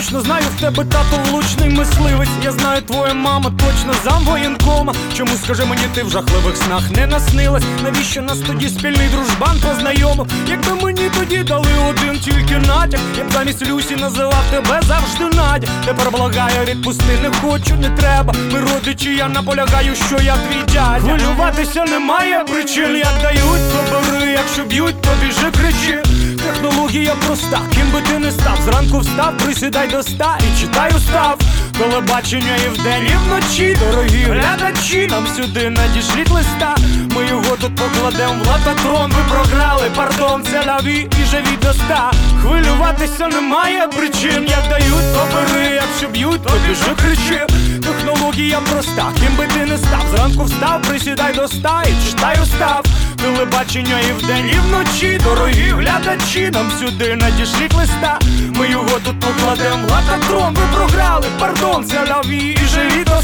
точно знаю, в тебе тато влучний мисливець. Я знаю, твоя мама точно замвоєнкома. Чому, скажи мені, ти в жахливих снах не наснилась? Навіщо нас тоді спільний дружбан познайомив? Якби мені тоді дали один тільки натяк, я б замість Люсі називав тебе завжди Надя. Тепер благаю, відпусти, не хочу, не треба. Ми родичі, я наполягаю, що я твій дядя. Хвилюватися немає причин, як дають, то бери, якщо б'ють, то біжи, кричи. Технологія проста, ким би ти не став. Зранку встав, присідай до 100 і читай устав. Телебачення і вдень, і вночі. Дорогі глядачі, нам сюди надішліть листа. Ми його тут покладем в лототрон. Ви програли, пардон, це лаві і живі до 100. Хвилюватися немає причин, як дають, то бери, якщо б'ють, то біжи, кричи. Технологія проста, ким би ти не став. Зранку встав, присідай до 100 і читай устав. Телебачення і вдень, і вночі. Дорогі глядачі, нам сюди надішліть листа. Ми його тут покладем в лототрон. Ви програли, пардон, це лаві і живі до 100.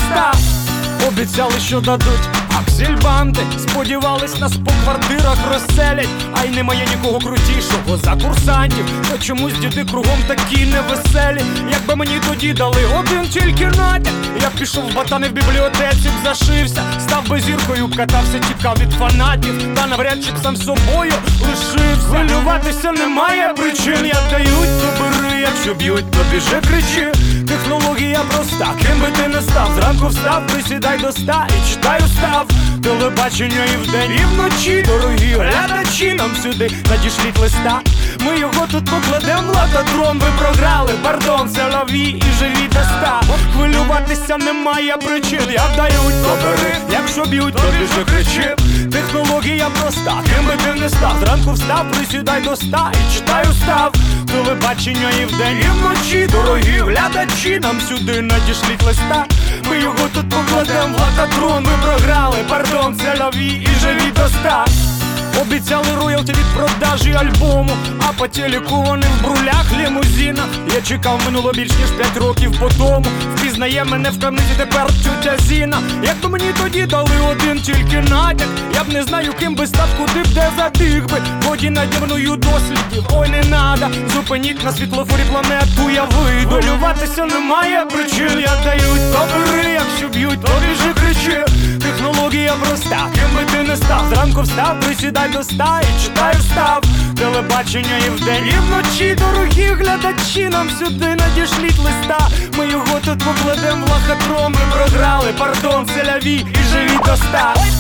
Обіцяли, що дадуть аксельбанти, сподівались, нас по квартирах розселять. А й немає нікого крутішого за курсантів. Та чомусь діди кругом такі невеселі. Якби мені тоді дали один тільки натяк, я б пішов в батани в бібліотеці, б зашився. Став би зіркою, б катався, тікав від фанатів. Та навряд чи б сам собою лишився. Хвилюватися немає причин, як дають, то бери, якщо б'ють, то біжи, кричи. Технологія проста, ким би ти не став. Зранку встав, присідай до 100 і читай устав. Телебачення і вдень, і вночі. Дорогі глядачі, нам сюди надішліть листа. Ми його тут покладем в лототрон. Ви програли, пардон, це лаві і живі до 100. Хвилюватися немає причин, як дають, то бери, якщо б'ють, то біжи, кричи. Технологія проста, ким би ти не став. Зранку встав, присідай до 100 і читай устав. Телебачення і вдень, і вночі. Дорогі глядачі, нам сюди надішліть листа. Ми його тут покладем в лототрон. Ви програли, пардон, це лаві і живі до 100. Обіцяли роялті від продажі альбому, а по телеку вони в брулях лімузіна. Я чекав, минуло більш ніж 5 років по тому. Впізнає мене в крамниці тепер тютя Зіна. Якби мені тоді дали один тільки натяк, я б не знаю, ким би став, куди б де забіг би. Воді наді мною дослідів, ой, не надо. Зупиніть на світлофорі планету, я вийду. Хвилюватися немає причин, як дають, то бери, якщо б'ють, то біжи, кричи. Технологія проста, ким би ти не став. Зранку встав, присідай до 100 і читай устав. Телебачення і вдень, і вночі. Дорогі глядачі, нам сюди надішліть листа. Ми його тут покладем в лохотрон. Ви програли, пардон, це лаві і живі до 100.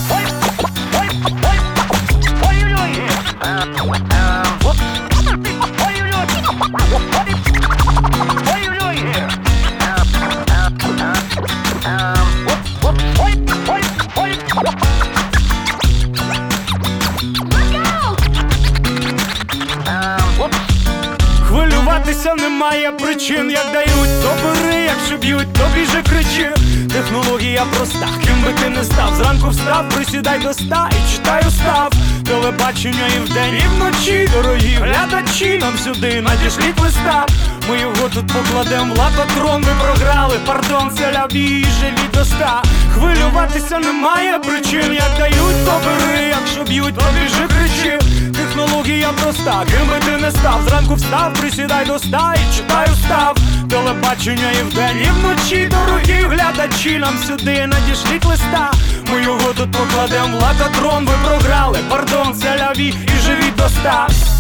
Хвилюватися немає причин, як дають, то бери, якщо б'ють, то біжи, кричи. Технологія проста, ким би ти не став. Зранку встав, присідай до 100 і читай устав. Телебачення і вдень, і вночі. Дорогі глядачі, нам сюди надішліть листа. Ми його тут покладем в лототрон. Ви програли, пардон, це лаві і живі до 100. Хвилюватися немає причин, як дають, то бери, якщо б'ють, то біжи, кричи. Технологія проста, ким би ти не став. Зранку встав, присідай до 100 і читай устав. Телебачення і вдень, і вночі. Дорогі глядачі, нам сюди надішліть листа. Ми його тут покладем в лототрон. Ви програли, пардон, це лаві і живі до 100.